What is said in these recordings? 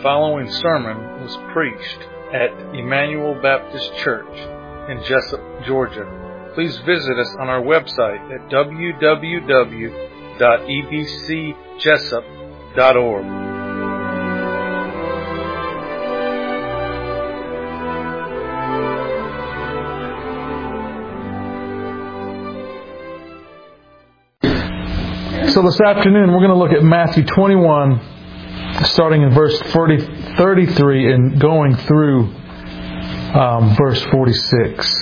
following sermon was preached at Emmanuel Baptist Church in Jessup, Georgia. Please visit us on our website at www.ebcjessup.org. So this afternoon we're going to look at Matthew 21, starting in verse 33 and going through verse 46.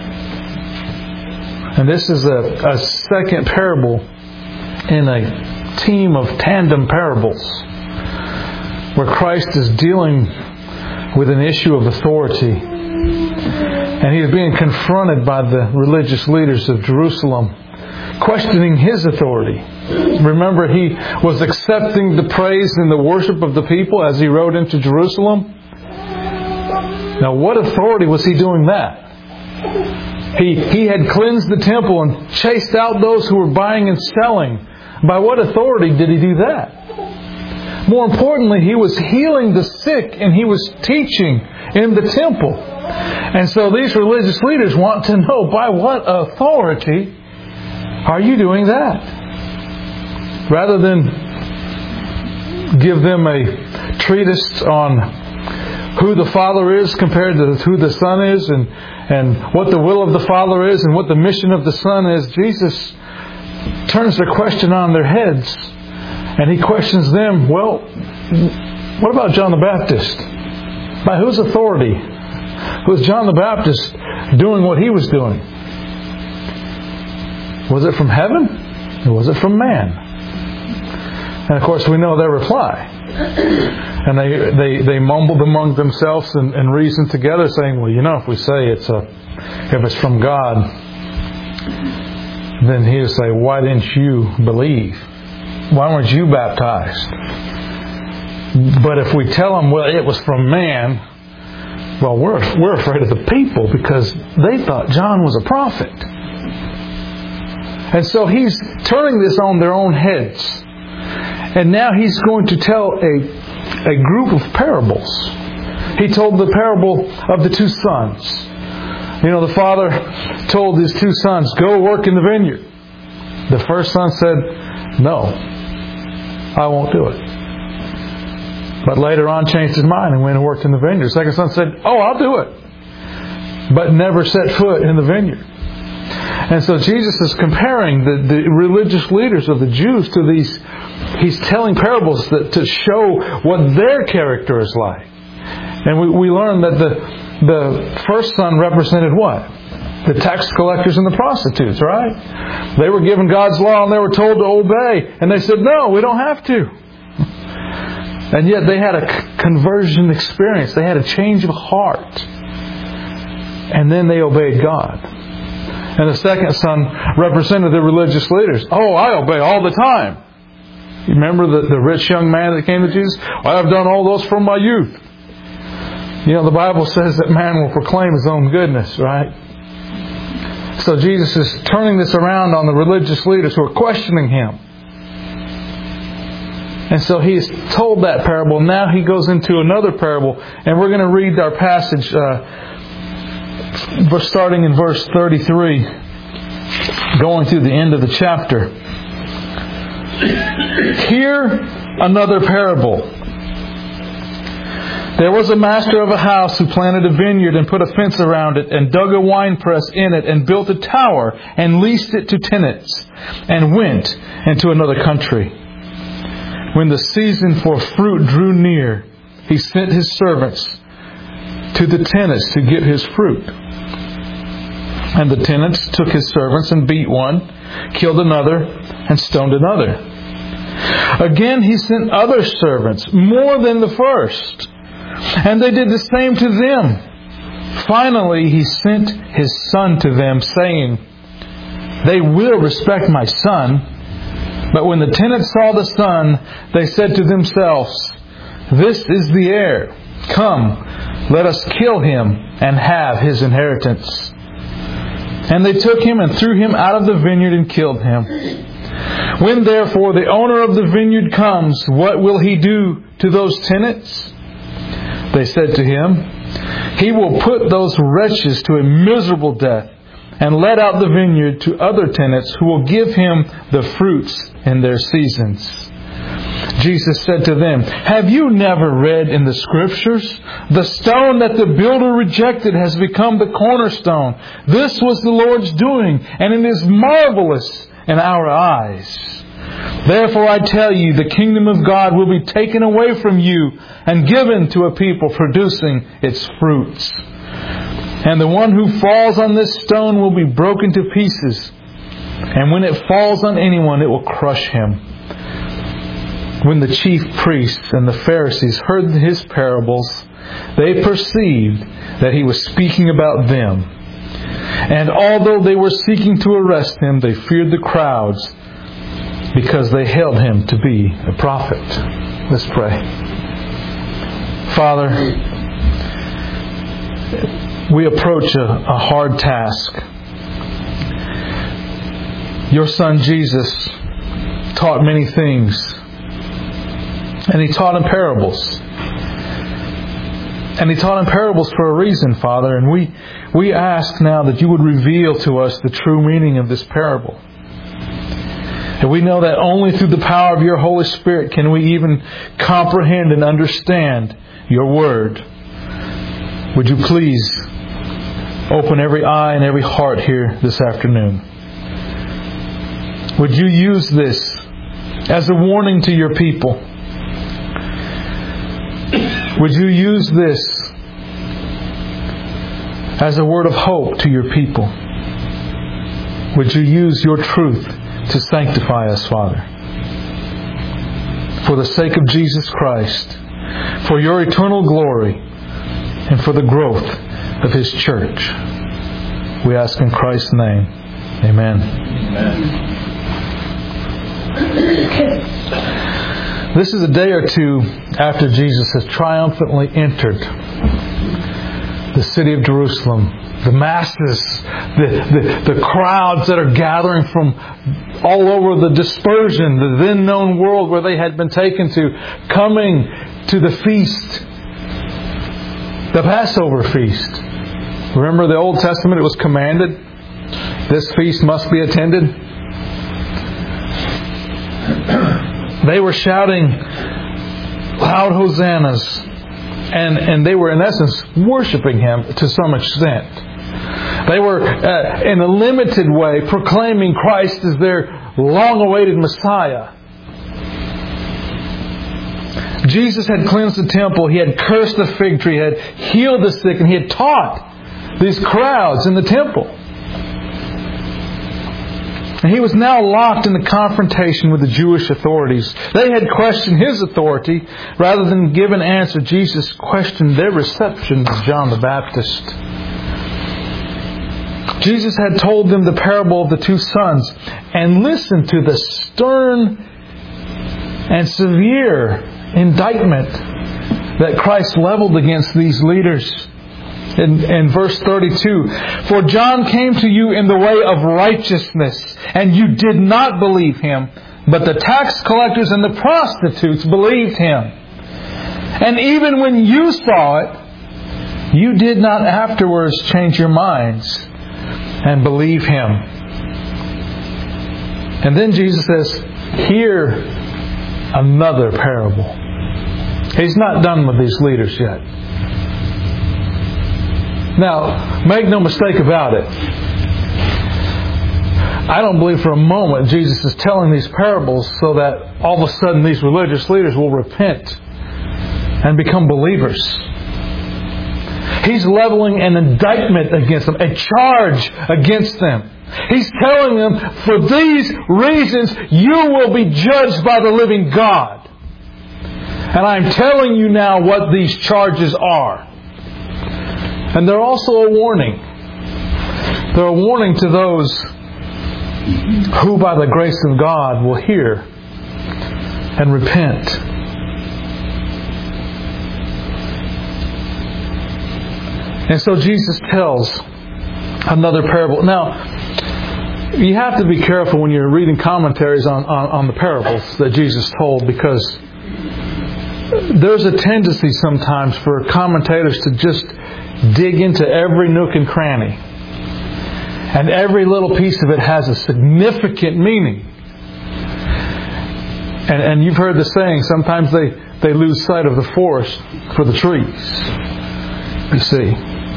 And this is a second parable in a team of tandem parables where Christ is dealing with an issue of authority. And he is being confronted by the religious leaders of Jerusalem, questioning his authority. Remember, he was accepting the praise and the worship of the people as he rode into Jerusalem. Now, what authority was he doing that? He had cleansed the temple and chased out those who were buying and selling. By what authority did he do that? More importantly, he was healing the sick and he was teaching in the temple. And so these religious leaders want to know, by what authority are you doing that? Rather than give them a treatise on who the Father is compared to who the Son is and what the will of the Father is and what the mission of the Son is, Jesus turns the question on their heads and He questions them, well, what about John the Baptist? By whose authority was John the Baptist doing what he was doing? Was it from heaven or was it from man? And of course we know their reply. And they mumbled among themselves and reasoned together, saying, well, if we say if it's from God, then He would say, why didn't you believe? Why weren't you baptized? But if we tell them, well, it was from man, well, we're afraid of the people because they thought John was a prophet. And so He's turning this on their own heads. And now He's going to tell a group of parables. He told the parable of the two sons. The father told his two sons, go work in the vineyard. The first son said, no, I won't do it. But later on changed his mind and went and worked in the vineyard. The second son said, oh, I'll do it. But never set foot in the vineyard. And so Jesus is comparing the religious leaders of the Jews to these. He's telling parables to show what their character is like. And we learn that the first son represented what? The tax collectors and the prostitutes, right? They were given God's law and they were told to obey. And they said, no, we don't have to. And yet they had a conversion experience. They had a change of heart. And then they obeyed God. And the second son represented the religious leaders. Oh, I obey all the time. You remember the rich young man that came to Jesus? I have done all those from my youth. The Bible says that man will proclaim his own goodness, right? So Jesus is turning this around on the religious leaders who are questioning Him. And so He's told that parable. Now He goes into another parable. And we're going to read our passage starting in verse 33, going through the end of the chapter. Hear another parable. There was a master of a house who planted a vineyard and put a fence around it and dug a winepress in it and built a tower and leased it to tenants and went into another country. When the season for fruit drew near, he sent his servants to the tenants to get his fruit. And the tenants took his servants and beat one, killed another, and stoned another. Again he sent other servants, more than the first, and they did the same to them. Finally he sent his son to them, saying, they will respect my son. But when the tenants saw the son, they said to themselves, this is the heir. Come, let us kill him and have his inheritance. And they took him and threw him out of the vineyard and killed him. When therefore the owner of the vineyard comes, what will he do to those tenants? They said to him, "He will put those wretches to a miserable death and let out the vineyard to other tenants who will give him the fruits in their seasons." Jesus said to them, "Have you never read in the Scriptures? The stone that the builder rejected has become the cornerstone. This was the Lord's doing, and it is marvelous in our eyes. Therefore I tell you, the kingdom of God will be taken away from you and given to a people producing its fruits. And the one who falls on this stone will be broken to pieces, and when it falls on anyone, it will crush him." When the chief priests and the Pharisees heard his parables, they perceived that he was speaking about them. And although they were seeking to arrest him, they feared the crowds because they held him to be a prophet. Let's pray. Father, we approach a hard task. Your Son Jesus taught many things. And He taught in parables. And He taught in parables for a reason, Father. And we ask now that You would reveal to us the true meaning of this parable. And we know that only through the power of Your Holy Spirit can we even comprehend and understand Your Word. Would You please open every eye and every heart here this afternoon? Would You use this as a warning to Your people? Would You use this as a word of hope to Your people? Would You use Your truth to sanctify us, Father? For the sake of Jesus Christ, for Your eternal glory, and for the growth of His church. We ask in Christ's name. Amen. This is a day or two after Jesus has triumphantly entered the city of Jerusalem. The masses, the crowds that are gathering from all over the dispersion, the then known world where they had been taken to, coming to the feast, the Passover feast. Remember the Old Testament, it was commanded, this feast must be attended. They were shouting loud hosannas, and they were in essence worshiping Him to some extent. They were in a limited way proclaiming Christ as their long-awaited Messiah. Jesus had cleansed the temple, He had cursed the fig tree, He had healed the sick, and He had taught these crowds in the temple. And He was now locked in the confrontation with the Jewish authorities. They had questioned His authority. Rather than give an answer, Jesus questioned their reception of John the Baptist. Jesus had told them the parable of the two sons. And listen to the stern and severe indictment that Christ leveled against these leaders. In verse 32, "For John came to you in the way of righteousness, and you did not believe him, but the tax collectors and the prostitutes believed him. And even when you saw it, you did not afterwards change your minds and believe him." And then Jesus says, "Hear another parable." He's not done with these leaders yet. Now, make no mistake about it. I don't believe for a moment Jesus is telling these parables so that all of a sudden these religious leaders will repent and become believers. He's leveling an indictment against them, a charge against them. He's telling them, for these reasons, you will be judged by the living God. And I'm telling you now what these charges are. And they're also a warning. They're a warning to those who by the grace of God will hear and repent. And so Jesus tells another parable. Now, you have to be careful when you're reading commentaries on the parables that Jesus told, because there's a tendency sometimes for commentators to just dig into every nook and cranny. And every little piece of it has a significant meaning. And you've heard the saying, sometimes they lose sight of the forest for the trees. You see.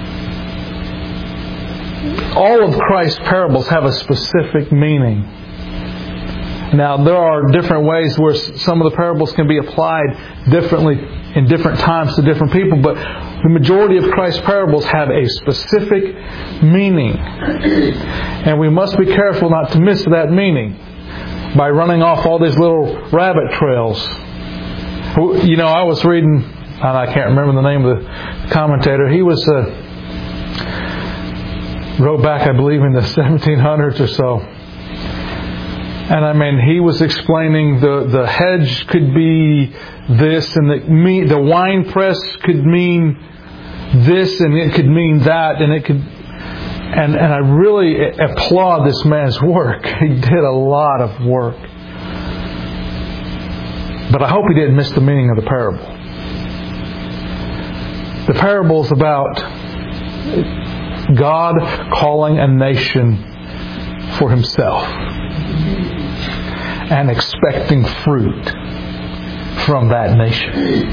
All of Christ's parables have a specific meaning. Now, there are different ways where some of the parables can be applied differently in different times to different people, but the majority of Christ's parables have a specific meaning. And we must be careful not to miss that meaning by running off all these little rabbit trails. You know, I was reading, and I can't remember the name of the commentator. He was wrote back, I believe, in the 1700s or so. And I mean, he was explaining the hedge could be this, and the wine press could mean this, and it could mean that, and it could. And I really applaud this man's work. He did a lot of work. But I hope he didn't miss the meaning of the parable. The parable is about God calling a nation for Himself and expecting fruit from that nation.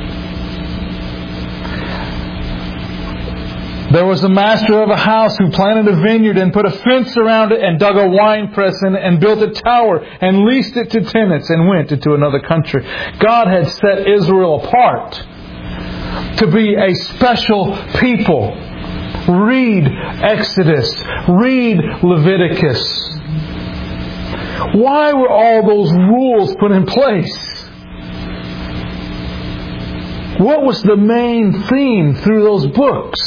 There was a master of a house who planted a vineyard and put a fence around it and dug a wine press in it and built a tower and leased it to tenants and went into another country. God had set Israel apart to be a special people. Read Exodus. Read Leviticus. Why were all those rules put in place? What was the main theme through those books?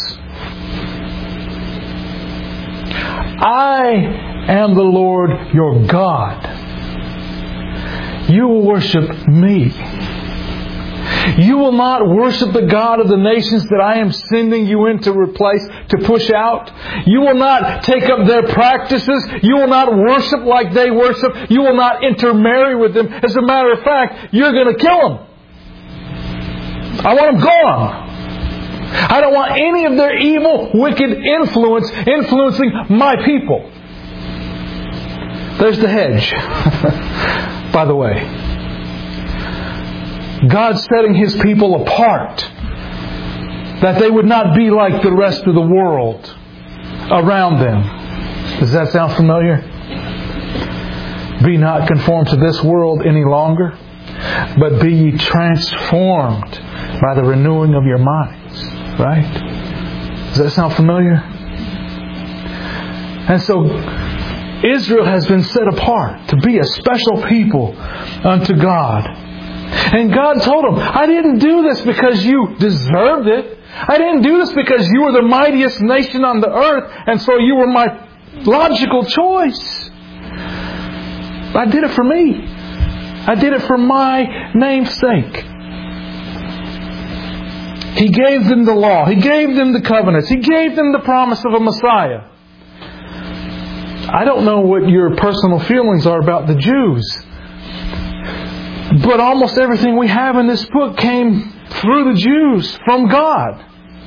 I am the Lord your God. You will worship me. You will not worship the God of the nations that I am sending you in to replace, to push out. You will not take up their practices. You will not worship like they worship. You will not intermarry with them. As a matter of fact, you're going to kill them. I want them gone. I don't want any of their evil, wicked influence influencing my people. There's the hedge. By the way, God's setting His people apart, that they would not be like the rest of the world around them. Does that sound familiar? Be not conformed to this world any longer, but be ye transformed by the renewing of your minds. Right? Does that sound familiar? And so Israel has been set apart to be a special people unto God. And God told them, I didn't do this because you deserved it. I didn't do this because you were the mightiest nation on the earth, and so you were my logical choice. I did it for me. I did it for my name's sake. He gave them the law. He gave them the covenants. He gave them the promise of a Messiah. I don't know what your personal feelings are about the Jews, but almost everything we have in this book came through the Jews, from God.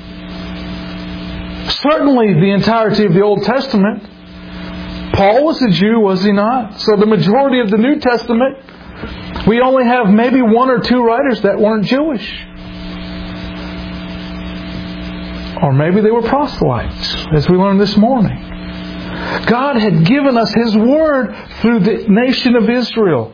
Certainly the entirety of the Old Testament. Paul was a Jew, was he not? So the majority of the New Testament, we only have maybe one or two writers that weren't Jewish. Or maybe they were proselytes, as we learned this morning. God had given us His Word through the nation of Israel.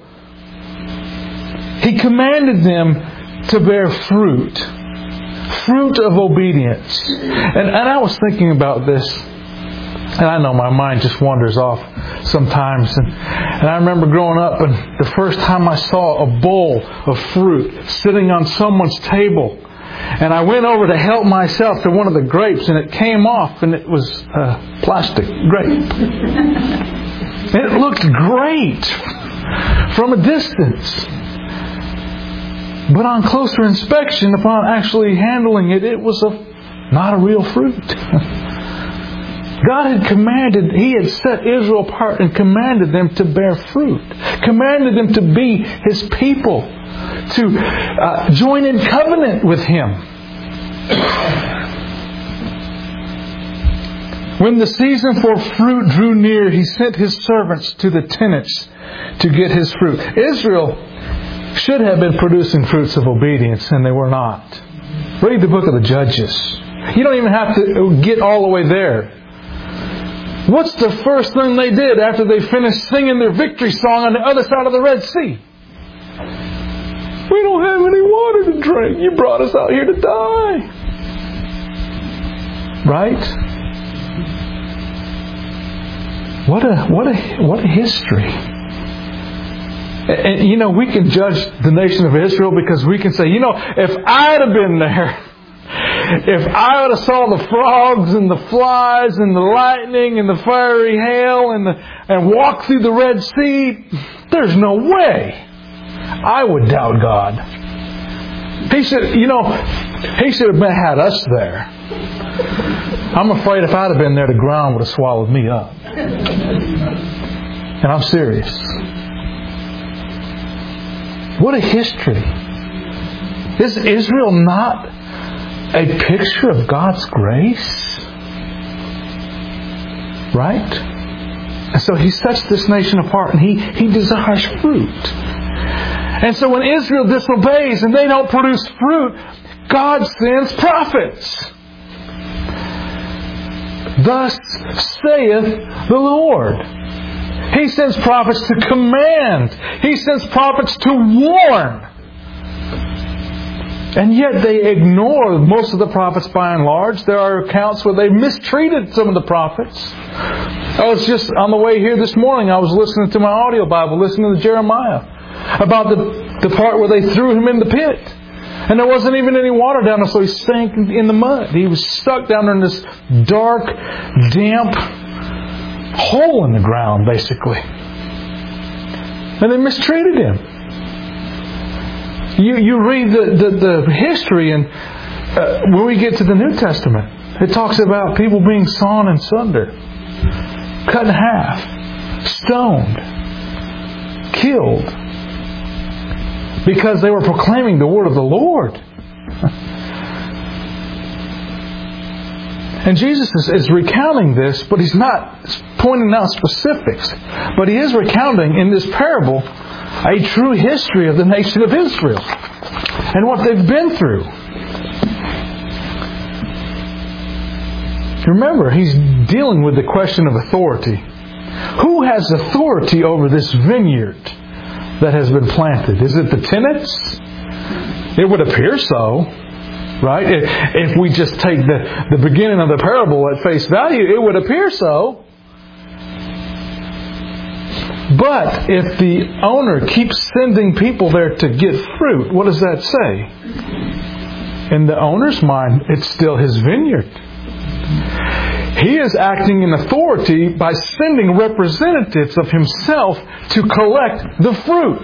He commanded them to bear fruit. Fruit of obedience. And I was thinking about this. And I know my mind just wanders off sometimes. And I remember growing up, and the first time I saw a bowl of fruit sitting on someone's table. And I went over to help myself to one of the grapes, and it came off, and it was a plastic grape. And it looked great from a distance. But on closer inspection, upon actually handling it, it was not a real fruit. God had commanded, He had set Israel apart and commanded them to bear fruit. Commanded them to be His people. To join in covenant with Him. When the season for fruit drew near, He sent His servants to the tenants to get His fruit. Israel should have been producing fruits of obedience, and they were not. Read the book of the Judges. You don't even have to get all the way there. What's the first thing they did after they finished singing their victory song on the other side of the Red Sea? We don't have any water to drink. You brought us out here to die. Right? What a history. And we can judge the nation of Israel because we can say, if I'd have been there, if I would have saw the frogs and the flies and the lightning and the fiery hail and walked through the Red Sea, there's no way I would doubt God. He should have had us there. I'm afraid if I'd have been there, the ground would have swallowed me up. And I'm serious. What a history. Is Israel not a picture of God's grace? Right? And so He sets this nation apart and He desires fruit. And so when Israel disobeys and they don't produce fruit, God sends prophets. Thus saith the Lord. He sends prophets to command. He sends prophets to warn. And yet they ignore most of the prophets by and large. There are accounts where they mistreated some of the prophets. I was just on the way here this morning, I was listening to my audio Bible, listening to Jeremiah, about the part where they threw him in the pit. And there wasn't even any water down there, so he sank in the mud. He was stuck down there in this dark, damp hole in the ground, basically. And they mistreated him. You read the history, and when we get to the New Testament, it talks about people being sawn in sunder, cut in half, stoned, killed, because they were proclaiming the word of the Lord. And Jesus is recounting this, but He's not pointing out specifics. But He is recounting in this parable a true history of the nation of Israel and what they've been through. Remember, He's dealing with the question of authority. Who has authority over this vineyard that has been planted? Is it the tenants? It would appear so, right? If we just take the beginning of the parable at face value, it would appear so. But if the owner keeps sending people there to get fruit, what does that say? In the owner's mind, it's still his vineyard. He is acting in authority by sending representatives of himself to collect the fruit.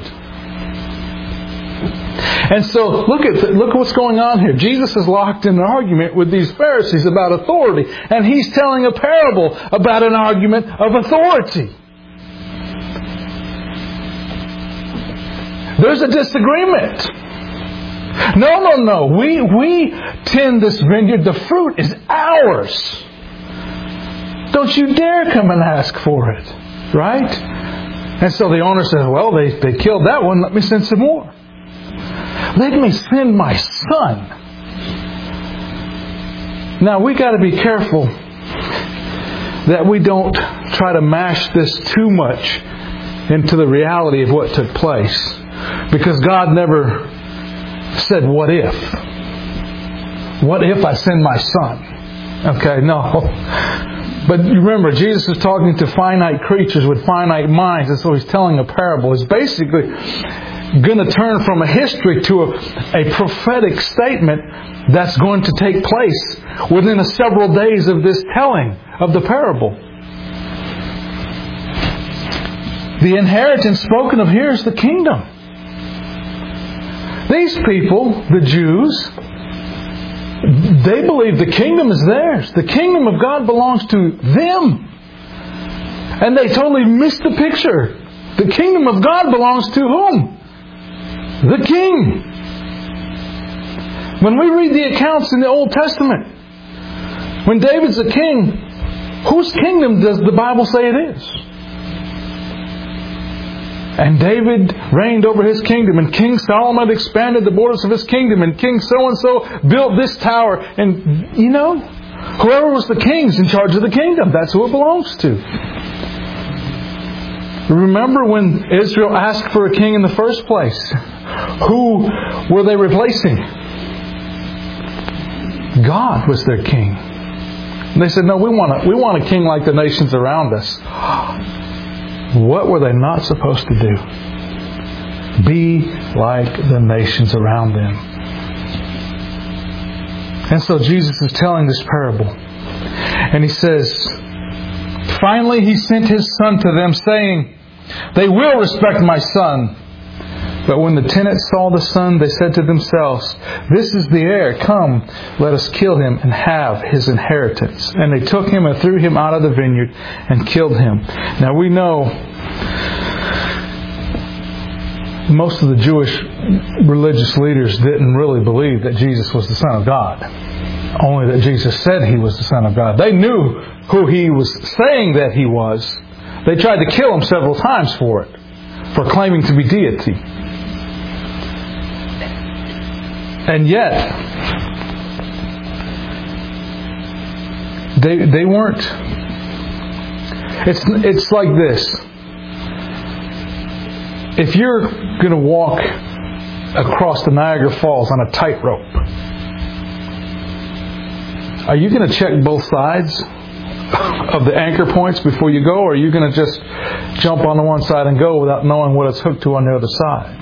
And so look at what's going on here. Jesus is locked in an argument with these Pharisees about authority, and He's telling a parable about an argument of authority. There's a disagreement. No. We tend this vineyard. The fruit is ours. Don't you dare come and ask for it. Right? And so the owner says, well, they killed that one. Let me send some more. Let me send my son. Now, we got to be careful that we don't try to mash this too much into the reality of what took place. Because God never said, what if? What if I send my son? Okay, no. But remember, Jesus is talking to finite creatures with finite minds, and so He's telling a parable. He's basically going to turn from a history to a prophetic statement that's going to take place within several days of this telling of the parable. The inheritance spoken of here is the kingdom. These people, the Jews, They believe the kingdom is theirs. The kingdom of God belongs to them. And they totally missed the picture. The kingdom of God belongs to whom? The king. When we read the accounts in the Old Testament, when David's a king, whose kingdom does the Bible say it is? And David reigned over his kingdom, and King Solomon expanded the borders of his kingdom, and King so-and-so built this tower. And, whoever was the king's in charge of the kingdom. That's who it belongs to. Remember when Israel asked for a king in the first place? Who were they replacing? God was their king. And they said, no, we want a king like the nations around us. What were they not supposed to do? Be like the nations around them. And so Jesus is telling this parable. And He says, finally He sent His Son to them, saying, they will respect my Son. But when the tenants saw the Son, they said to themselves, this is the heir. Come, let us kill him and have his inheritance. And they took him and threw him out of the vineyard and killed him. Now we know most of the Jewish religious leaders didn't really believe that Jesus was the Son of God. Only that Jesus said He was the Son of God. They knew who He was saying that He was. They tried to kill Him several times for it, for claiming to be deity. And yet, they weren't. It's like this. If you're going to walk across the Niagara Falls on a tightrope, are you going to check both sides of the anchor points before you go, or are you going to just jump on the one side and go without knowing what it's hooked to on the other side?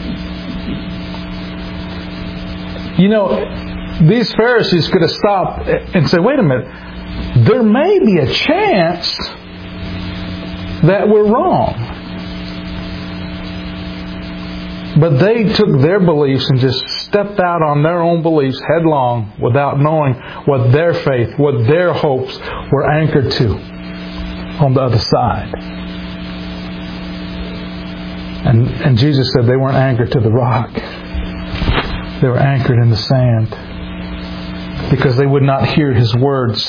These Pharisees could have stopped and said, wait a minute, there may be a chance that we're wrong. But they took their beliefs and just stepped out on their own beliefs headlong without knowing what their faith, what their hopes were anchored to on the other side. And Jesus said they weren't anchored to the rock. They were anchored in the sand because they would not hear His words.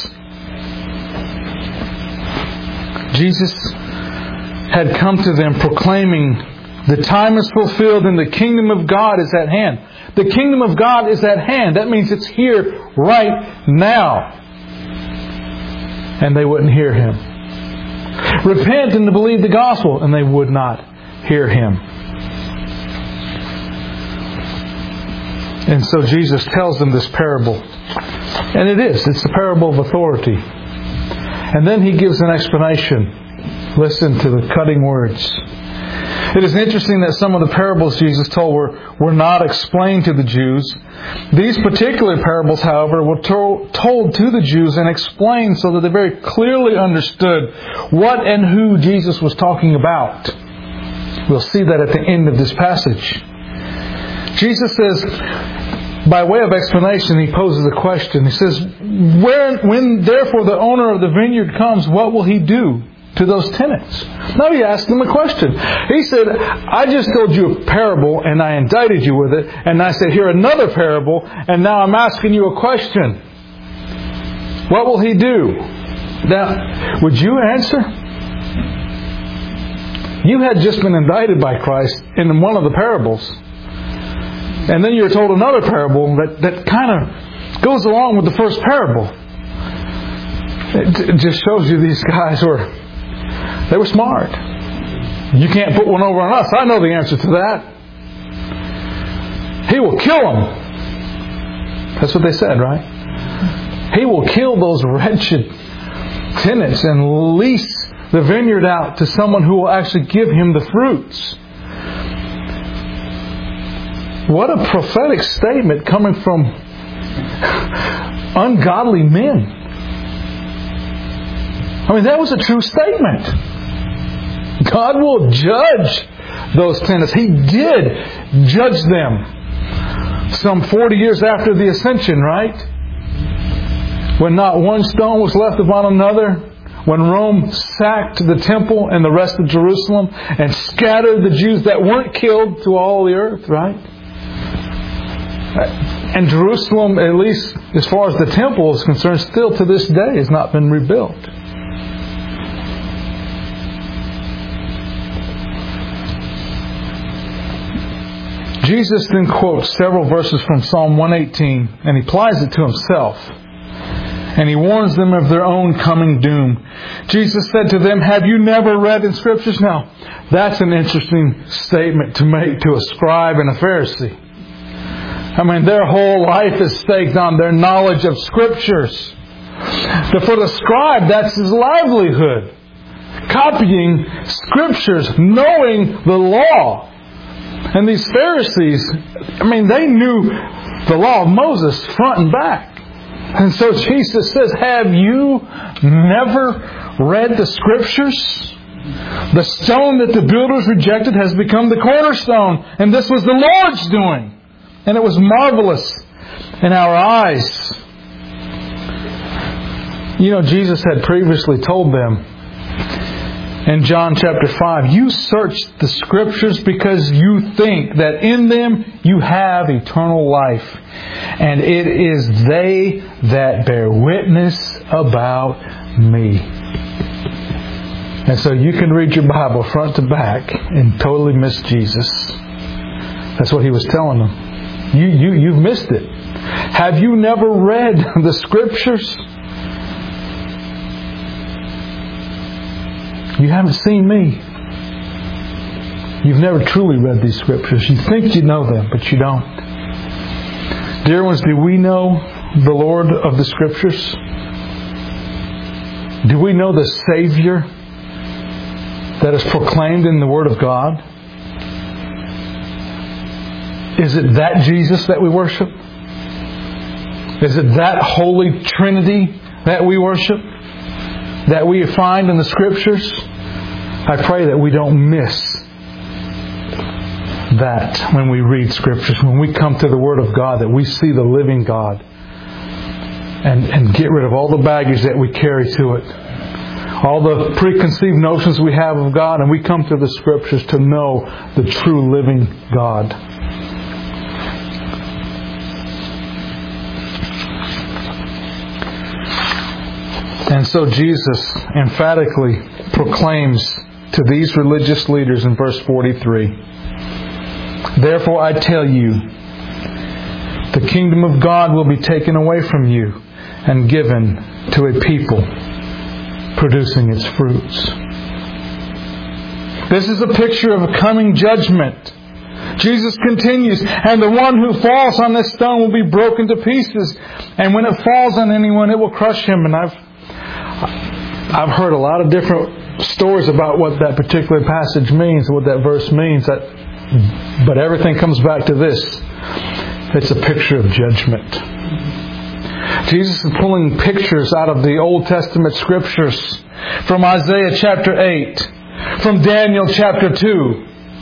Jesus had come to them proclaiming, the time is fulfilled and the kingdom of God is at hand. The kingdom of God is at hand. That means it's here right now. And they wouldn't hear Him. Repent and believe the gospel. And they would not hear Him. And so Jesus tells them this parable. And it's the parable of authority. And then He gives an explanation. Listen to the cutting words. It is interesting that some of the parables Jesus told were not explained to the Jews. These particular parables, however, were told to the Jews and explained so that they very clearly understood what and who Jesus was talking about. We'll see that at the end of this passage. Jesus says, by way of explanation, He poses a question. He says, when therefore the owner of the vineyard comes, what will he do to those tenants? Now He asked them a question. He said, I just told you a parable and I indicted you with it. And I said, here another parable, and now I'm asking you a question. What will he do? Now, would you answer? You had just been indicted by Christ in one of the parables. And then you were told another parable that kind of goes along with the first parable. It just shows you these guys were smart. You can't put one over on us. I know the answer to that. He will kill them. That's what they said, right? He will kill those wretched tenants and lease the vineyard out to someone who will actually give him the fruits. What a prophetic statement coming from ungodly men. I mean, that was a true statement. God will judge those tenants. He did judge them some 40 years after the ascension, right? when not one stone was left upon another, when Rome sacked the temple and the rest of Jerusalem and scattered the Jews that weren't killed to all the earth, right? And Jerusalem, at least as far as the temple is concerned, still to this day has not been rebuilt. Jesus then quotes several verses from Psalm 118, and he applies it to himself. And he warns them of their own coming doom. Jesus said to them, "Have you never read in Scriptures?" Now, that's an interesting statement to make to a scribe and a Pharisee. I mean, their whole life is staked on their knowledge of Scriptures. But for the scribe, that's his livelihood. Copying Scriptures, knowing the law. And these Pharisees, I mean, they knew the law of Moses front and back. And so Jesus says, "Have you never read the Scriptures? The stone that the builders rejected has become the cornerstone. And this was the Lord's doing. And it was marvelous in our eyes." You know, Jesus had previously told them in John chapter 5, "You search the Scriptures because you think that in them you have eternal life. And it is they that bear witness about me." And so you can read your Bible front to back and totally miss Jesus. That's what he was telling them. You've missed it. Have you never read the Scriptures? You haven't seen me. You've never truly read these Scriptures. You think you know them, but you don't. Dear ones, do we know the Lord of the Scriptures? Do we know the Savior that is proclaimed in the Word of God? Is it that Jesus that we worship? Is it that Holy Trinity that we worship? That we find in the Scriptures? I pray that we don't miss that when we read Scriptures. When we come to the Word of God, that we see the living God. And get rid of all the baggage that we carry to it. All the preconceived notions we have of God. And we come to the Scriptures to know the true living God. And so Jesus emphatically proclaims to these religious leaders in verse 43, "Therefore I tell you, the kingdom of God will be taken away from you and given to a people producing its fruits." This is a picture of a coming judgment. Jesus continues, "And the one who falls on this stone will be broken to pieces. And when it falls on anyone, it will crush him." And I've heard a lot of different stories about what that particular passage means, what that verse means. But everything comes back to this. It's a picture of judgment. Jesus is pulling pictures out of the Old Testament Scriptures. From Isaiah chapter 8. From Daniel chapter 2.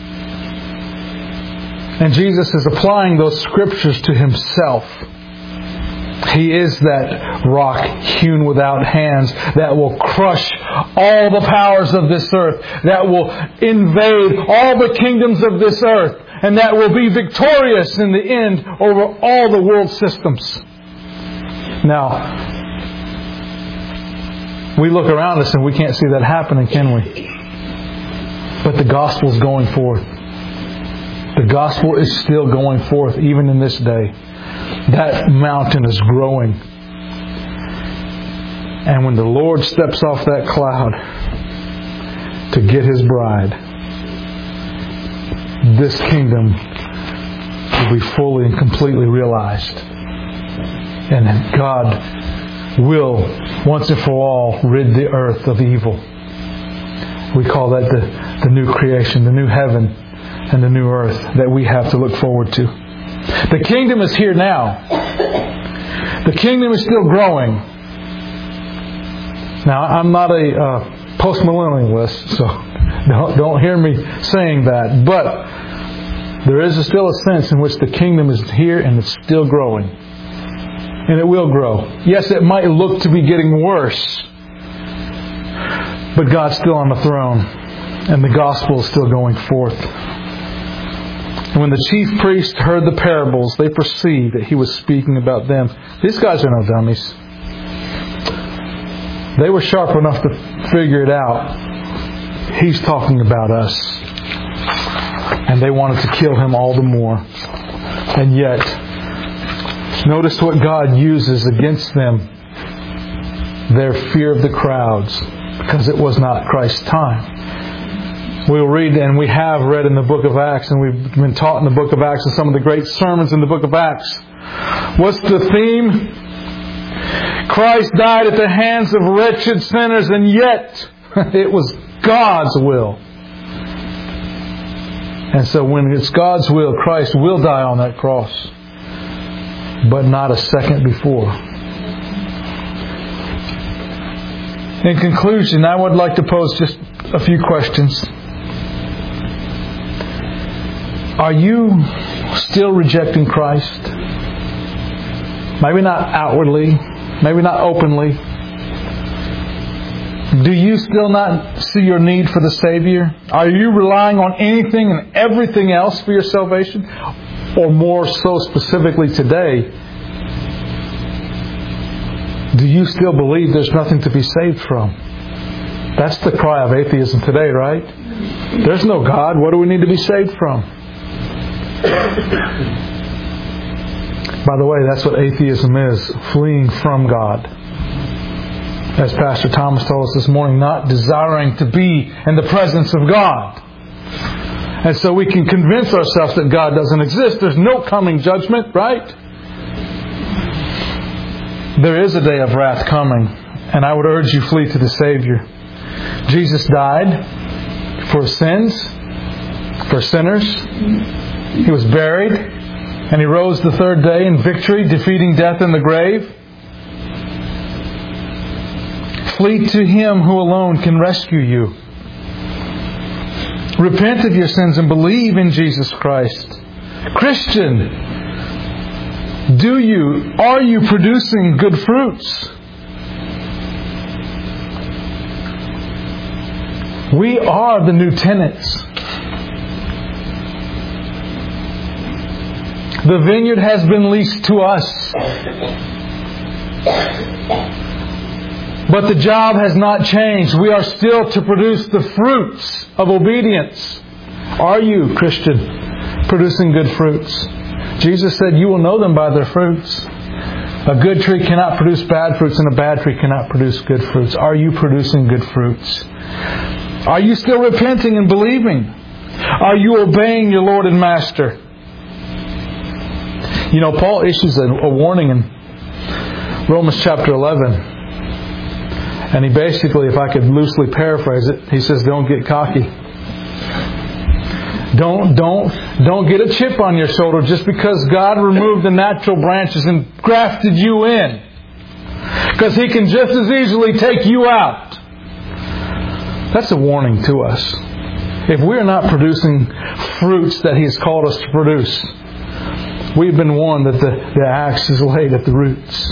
And Jesus is applying those Scriptures to Himself. He is that rock hewn without hands that will crush all the powers of this earth, that will invade all the kingdoms of this earth, and that will be victorious in the end over all the world systems. Now, we look around us and we can't see that happening, can we? But the gospel is going forth. The gospel is still going forth even in this day. That mountain is growing. And when the Lord steps off that cloud to get His bride, this kingdom will be fully and completely realized. And God will, once and for all, rid the earth of evil. We call that the new creation, the new heaven and the new earth that we have to look forward to. The kingdom is here now. The kingdom is still growing. Now, I'm not a post-millennialist, so don't hear me saying that. But there is still a sense in which the kingdom is here and it's still growing. And it will grow. Yes, it might look to be getting worse. But God's still on the throne. And the gospel is still going forth. And when the chief priest heard the parables, they perceived that he was speaking about them. These guys are no dummies. They were sharp enough to figure it out. He's talking about us. And they wanted to kill him all the more. And yet, notice what God uses against them. Their fear of the crowds. Because it was not Christ's time. We'll read, and we have read in the book of Acts, and we've been taught in the book of Acts, and some of the great sermons in the book of Acts. What's the theme? Christ died at the hands of wretched sinners, and yet it was God's will. And so when it's God's will, Christ will die on that cross. But not a second before. In conclusion, I would like to pose just a few questions. Are you still rejecting Christ? Maybe not outwardly. Maybe not openly. Do you still not see your need for the Savior? Are you relying on anything and everything else for your salvation? Or more so specifically today, do you still believe there's nothing to be saved from? That's the cry of atheism today, right? There's no God. What do we need to be saved from? By the way, that's what atheism is. Fleeing from God. As Pastor Thomas told us this morning, not desiring to be in the presence of God. And so we can convince ourselves that God doesn't exist. There's no coming judgment, right? There is a day of wrath coming. And I would urge you, flee to the Savior. Jesus died for sins, for sinners. He was buried, and He rose the third day in victory, defeating death in the grave. Flee to Him who alone can rescue you. Repent of your sins and believe in Jesus Christ. Christian, are you producing good fruits? We are the new tenants. The vineyard has been leased to us. But the job has not changed. We are still to produce the fruits of obedience. Are you, Christian, producing good fruits? Jesus said, you will know them by their fruits. A good tree cannot produce bad fruits, and a bad tree cannot produce good fruits. Are you producing good fruits? Are you still repenting and believing? Are you obeying your Lord and Master? You know, Paul issues a warning in Romans chapter 11. And he basically, if I could loosely paraphrase it, he says, don't get cocky. Don't get a chip on your shoulder just because God removed the natural branches and grafted you in. Because He can just as easily take you out. That's a warning to us. If we're not producing fruits that He has called us to produce, we've been warned that the axe is laid at the roots.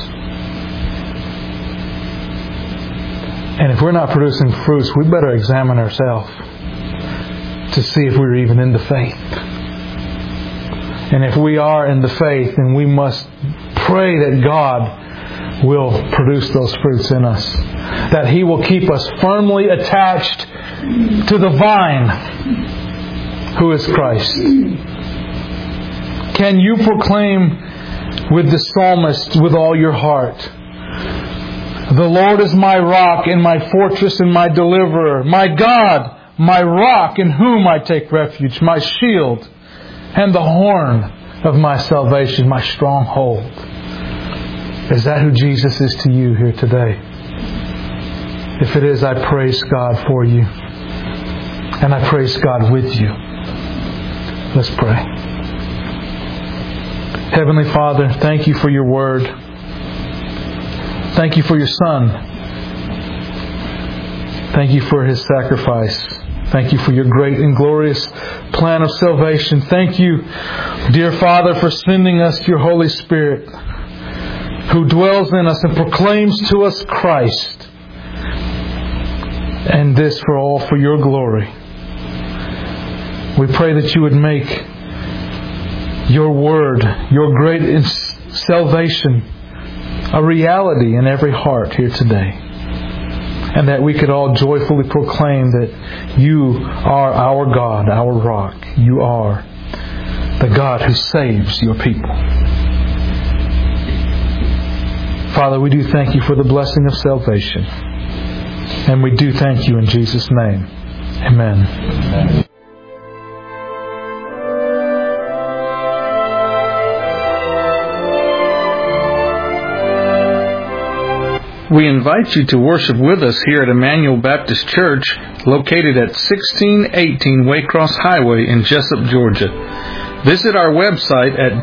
And if we're not producing fruits, we better examine ourselves to see if we're even in the faith. And if we are in the faith, then we must pray that God will produce those fruits in us. That He will keep us firmly attached to the vine, who is Christ. Can you proclaim with the psalmist with all your heart, the Lord is my rock and my fortress and my deliverer, my God, my rock in whom I take refuge, my shield and the horn of my salvation, my stronghold. Is that who Jesus is to you here today? If it is, I praise God for you. And I praise God with you. Let's pray. Heavenly Father, thank you for your word. Thank you for your Son. Thank you for His sacrifice. Thank you for your great and glorious plan of salvation. Thank you, dear Father, for sending us your Holy Spirit who dwells in us and proclaims to us Christ. And this for your glory. We pray that you would make your word, your great salvation, a reality in every heart here today. And that we could all joyfully proclaim that you are our God, our rock. You are the God who saves your people. Father, we do thank you for the blessing of salvation. And we do thank you in Jesus' name. Amen. Amen. We invite you to worship with us here at Emmanuel Baptist Church, located at 1618 Waycross Highway in Jessup, Georgia. Visit our website at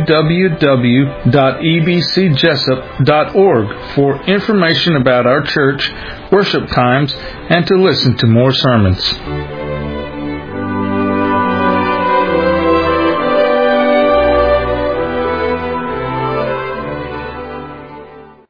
www.ebcjessup.org for information about our church, worship times, and to listen to more sermons.